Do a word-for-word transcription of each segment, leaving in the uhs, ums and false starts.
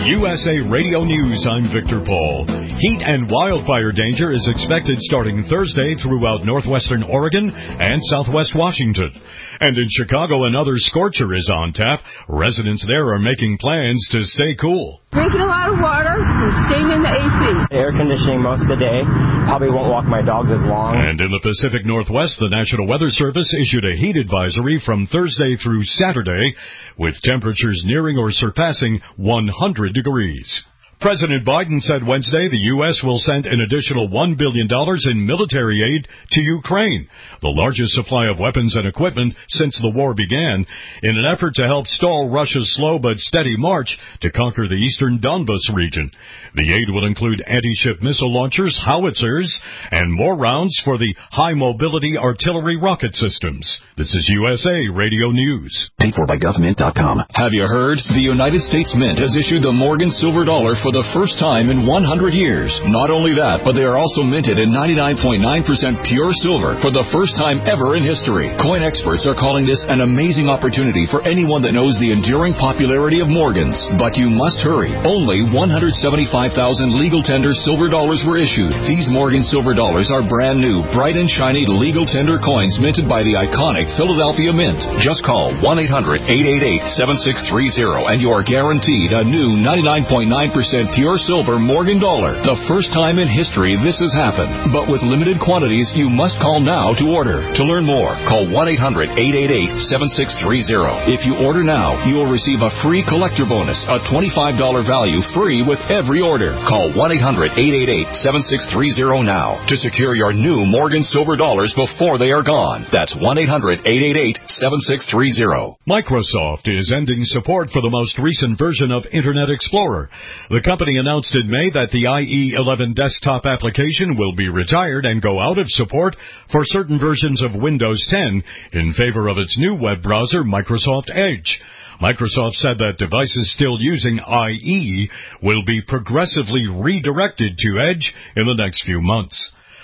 U S A Radio News, I'm Victor Paul. Heat and wildfire danger is expected starting Thursday throughout northwestern Oregon and southwest Washington. And in Chicago, another scorcher is on tap. Residents there are making plans to stay cool. Drinking a lot of water and staying in the A C. Air conditioning most of the day. Probably won't walk my dogs as long. And in the Pacific Northwest, the National Weather Service issued a heat advisory from Thursday through Saturday, with temperatures nearing or surpassing one hundred degrees. President Biden said Wednesday the U S will send an additional one billion dollars in military aid to Ukraine, the largest supply of weapons and equipment since the war began, in an effort to help stall Russia's slow but steady march to conquer the eastern Donbas region. The aid will include anti-ship missile launchers, howitzers, and more rounds for the high-mobility artillery rocket systems. This is U S A Radio News. Paid for by government dot com. Have you heard? The United States Mint has issued the Morgan Silver Dollar for the first time in one hundred years. Not only that, but they are also minted in ninety-nine point nine percent pure silver for the first time ever in history. Coin experts are calling this an amazing opportunity for anyone that knows the enduring popularity of Morgans. But you must hurry. Only one hundred seventy-five thousand legal tender silver dollars were issued. These Morgan Silver Dollars are brand new, bright and shiny legal tender coins minted by the iconic Philadelphia Mint. Just call one eight hundred eight eight eight seven six three zero and you are guaranteed a new ninety-nine point nine percent pure silver Morgan dollar. The first time in history this has happened. But with limited quantities, you must call now to order. To learn more, call one eight hundred eight eight eight seven six three zero. If you order now, you will receive a free collector bonus, a twenty-five dollars value free with every order. Call one eight hundred eight eight eight seven six three zero now to secure your new Morgan Silver Dollars before they are gone. That's one eight hundred eight eight eight seven six three zero. Microsoft is ending support for the most recent version of Internet Explorer. The company announced in May that the I E eleven desktop application will be retired and go out of support for certain versions of Windows ten in favor of its new web browser, Microsoft Edge. Microsoft said that devices still using I E will be progressively redirected to Edge in the next few months.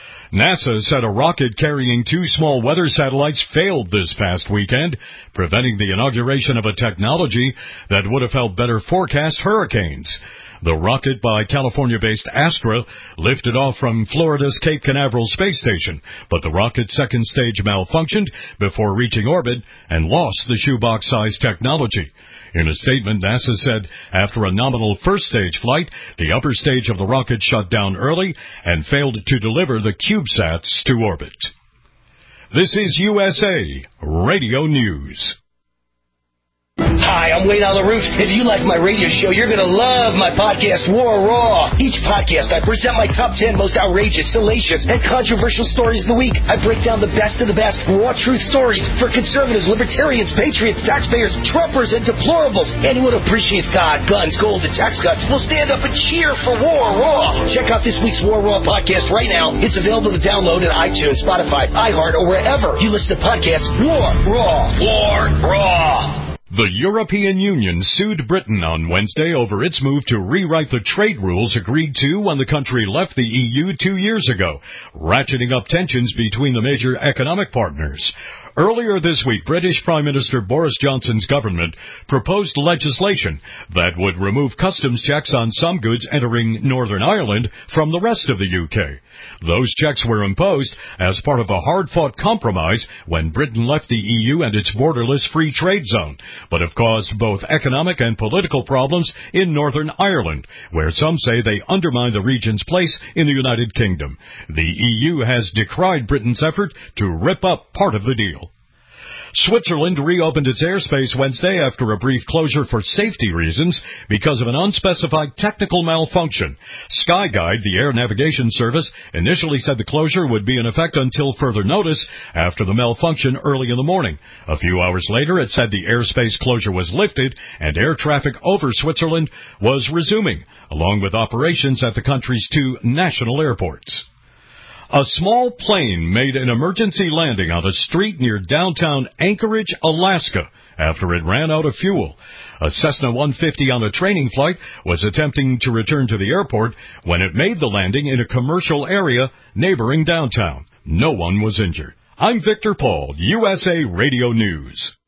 NASA said a rocket carrying two small weather satellites failed this past weekend, preventing the inauguration of a technology that would have helped better forecast hurricanes. The rocket by California-based Astra lifted off from Florida's Cape Canaveral space station, but the rocket's second stage malfunctioned before reaching orbit and lost the shoebox-sized technology. In a statement, NASA said after a nominal first-stage flight, the upper stage of the rocket shut down early and failed to deliver the CubeSats to orbit. This is U S A Radio News. Hi, I'm Wayne on the Roof. If you like my radio show, you're going to love my podcast, War Raw. Each podcast, I present my top ten most outrageous, salacious, and controversial stories of the week. I break down the best of the best raw truth stories for conservatives, libertarians, patriots, taxpayers, Trumpers, and deplorables. Anyone who appreciates God, guns, gold, and tax cuts will stand up and cheer for War Raw. Check out this week's War Raw podcast right now. It's available to download in iTunes, Spotify, iHeart, or wherever you listen to podcasts. War Raw. War Raw. The European Union sued Britain on Wednesday over its move to rewrite the trade rules agreed to when the country left the E U two years ago, ratcheting up tensions between the major economic partners. Earlier this week, British Prime Minister Boris Johnson's government proposed legislation that would remove customs checks on some goods entering Northern Ireland from the rest of the U K. Those checks were imposed as part of a hard-fought compromise when Britain left the E U and its borderless free trade zone, but have caused both economic and political problems in Northern Ireland, where some say they undermine the region's place in the United Kingdom. The E U has decried Britain's effort to rip up part of the deal. Switzerland reopened its airspace Wednesday after a brief closure for safety reasons because of an unspecified technical malfunction. Skyguide, the air navigation service, initially said the closure would be in effect until further notice after the malfunction early in the morning. A few hours later, it said the airspace closure was lifted and air traffic over Switzerland was resuming, along with operations at the country's two national airports. A small plane made an emergency landing on a street near downtown Anchorage, Alaska, after it ran out of fuel. A Cessna one fifty on a training flight was attempting to return to the airport when it made the landing in a commercial area neighboring downtown. No one was injured. I'm Victor Paul, U S A Radio News.